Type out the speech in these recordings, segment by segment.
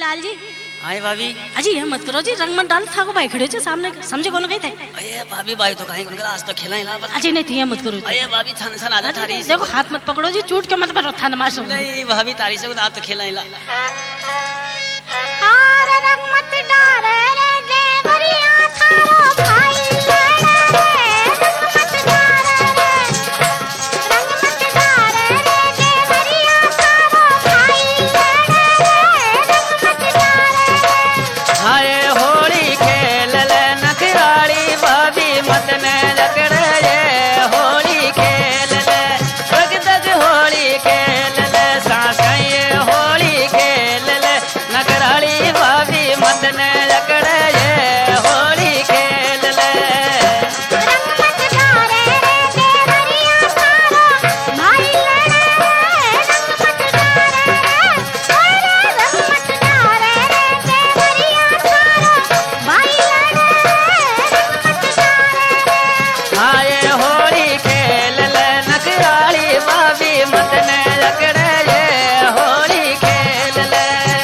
लाल जी हाय भाभी। अजी ये मत करो जी, रंग मत डाल था को भाई खड़े छे सामने, समझे कौन गए थे? अरे भाभी भाई तो कहीं आज तो खेला हिला। अजी नहीं थी, ये मत करो। अरे भाभी थाने सन आधा थारी। देखो हाथ मत पकड़ो जी, चूट के मत पर थाने मार सो। नहीं भाभी तारी से आज तो खेला हिला। अरे रंग मत डाल रे देवरिया थारो भाई लड़े रे, रंग मत डाल रे, रंग मत डाल रे देवरिया थारो भाई लड़े रे, रंग मत डाल रे। हाय होली खेल ले नखराली भाभी मत ने लकड़े ये होली खेल ले दग दग होली खेल ले सासैये होली खेल ले नखराली भाभी मत ने लकड़े ये होली खेल ले। रंग मत डाल रे देवरिया थारो भाई लड़े रे, रंग मत डाल रे, रंग मत डाल रे देवरिया थारो भाई लड़े रे, रंग मत डाल रे। हाय होली खेल ले नखराली भाभी मत ने लकड़े ये होली खेल ले।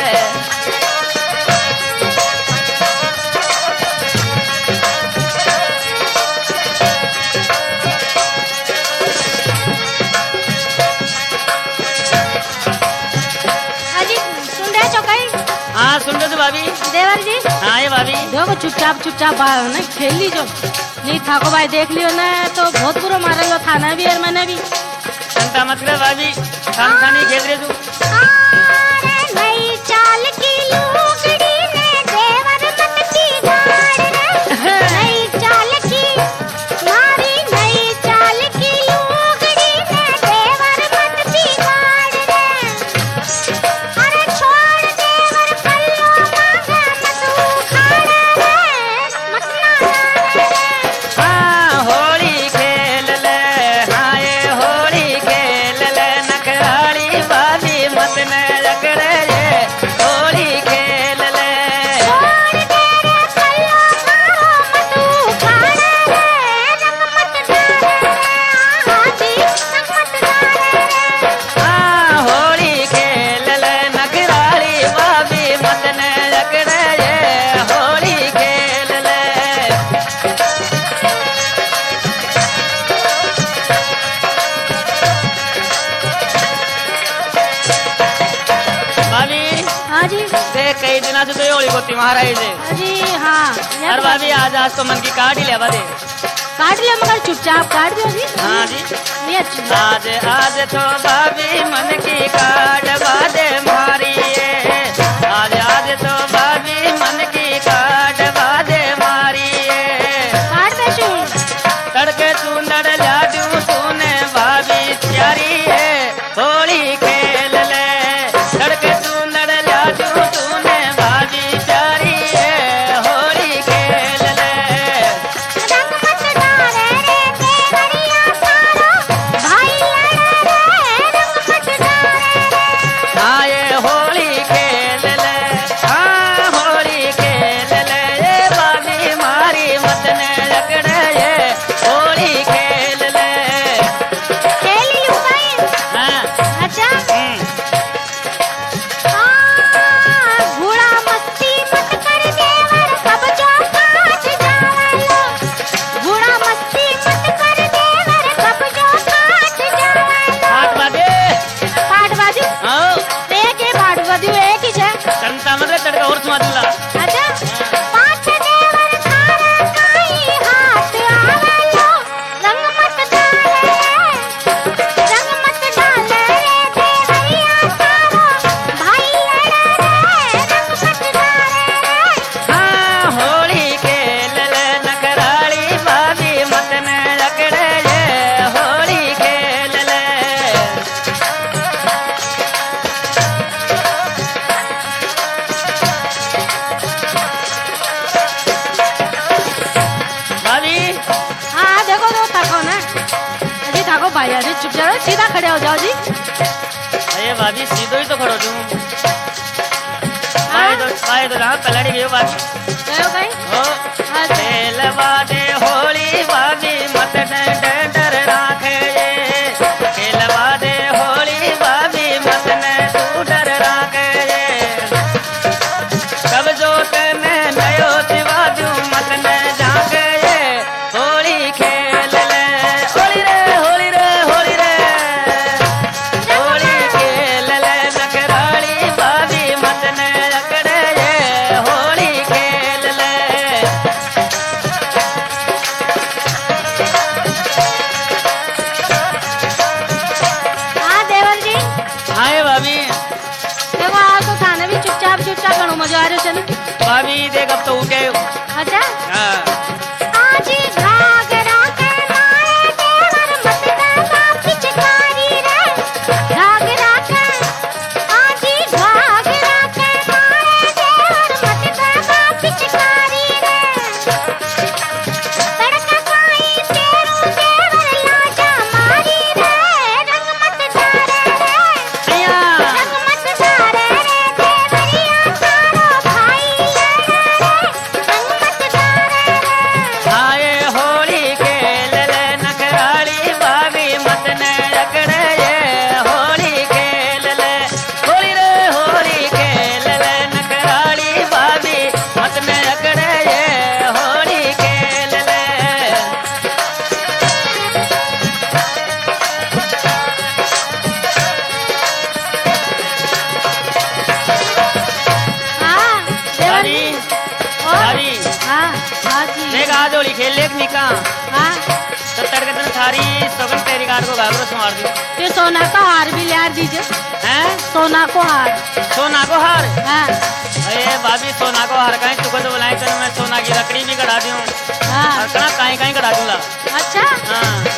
अजी सुन रहे हो कहीं? हाँ सुन रहे थे भाभी। देवर जी हाँ ये भाभी। देखो चुपचाप चुपचाप बाहर ना खेल लीजो, नहीं थाको भाई देख लियो ना तो बहुत बुरा मारे लो थाना भी और मैंने भी। चिंता मत कर भाभी, खान खानी खेल रहे तू। अरे नई चाल की लुगड़ी ने देवर मत की गाड़ रे, नई चाल की मारी नई चाल की लुगड़ी ने देवर मत की गाड़ रे। अरे छोड़ देवर पल्लो मांगे मत उखाड़ रे, मत ना डाल रे। हाँ होली खेल ले, हाँ ये होली खेल ले नखराली भाभी मत ने लकड़े ये होली खेल ले। छोड़ दे रे पल्लो मारो मत उखाड़ रे, रंग मत डाल रे, हाथी रंग मत डाल रे। हाँ होली खेल ले नखराली भाभी मत ने लकड़े ये होली खेल ले। भाभी हाँ जी देख कई दिना से तो ये होली को त्योहार है इसे। जी हाँ अरे भाभी आज तो मन की काट ही ले दे। काट लिया मगर चुपचाप काट दो जी। हाँ जी। ये अच्छा आज तो भाभी मन की काट बादे मारी है। आज तो भाभी मन की काट बादे मारी है। काट दे शू। तड़के तू नड़ लाडू तूने भाभी प्यारी है होली खेल ले। तड़के तू नड़ लाडू तूने भाभी प्यारी है होली खेल ले। रंग मत डाल रे देवरिया थारो भाई लड़े रे, रंग मत डाल रे। हाँ ये होली खेल ले, हाँ होली खेल ले ये भाभी मारी मत ने लकड़े ये होली खेल ले। खेल लूं भाई। हाँ अच्छा हम्म। घोड़ा मस्ती मत कर देवर कब जो काट जावलो, घोड़ा मस्ती मत कर देवर कब जो काट जावलो। हाथ बादे पाट बाजू हाँ एक ही पाट बाजू एक ही है। चंता मत तड़का और सुमादुल्ला। अच्छा पांच देवर थारा काई हाथ आवलो, रंग मत डाल रे, रंग मत डाल रे देवरिया थारो भाई लड़े रे, रंग मत डाल रे। हाँ होली खेल ले नखराली भाभी मत ने लकड़े ये होली खेल ले। भाभी हाँ देखो तो थको ना, अजी थको भाई, अजी चुप जाओ, सीधा खड़े हो जाओ जी। अरे भाभी सीधो ही तो खड़ो तू। पाए तो जहाँ पलड़ी गई हो भाभी। गयो भाई हो हाँ खेल बादे होली भाभी मत ने डर राखे ये। खेल बादे होली भाभी मत ने तू डर राखे ये। जगारे चल। भाभी देख अब तो उठे। अच्छा हाँ आज घाघरा के मारे देवर मत दादा पिचकारी रे घाघरा के आज घाघरा के मारे देवर मत दादा पिचकारी रे सड़क पाई तेरू देवर लाजा मारी रे रंग मत डारे रे अया रंग मत डारे रे देवरिया तारो भाई लड़े रे रंग मत डारे रे आए होली खेल ले नखराली भाभी मत न अकड़े ये होली खेल ले होली रे होली खेल ले नखराली भाभी मत न अकड़े ये होली खेल ले। हाँ देवर भाभी जी। और भाभी हाँ हाँ जी देख आज होली खेल ले निका हाँ तो तड़के दिन थारी सगन तेरी गाड़ को घाघरो से मार दियो ये सोना का हार भी ले दीजिए। हैं सोना को हार। सोना को हार। हाँ अरे भाभी सोना को हार कहीं तुको तो बुलाए तो मैं सोना की लकड़ी भी कढ़ा दूं हाँ और कहाँ कहीं कहीं कढ़ा दूंगा। अच्छा हाँ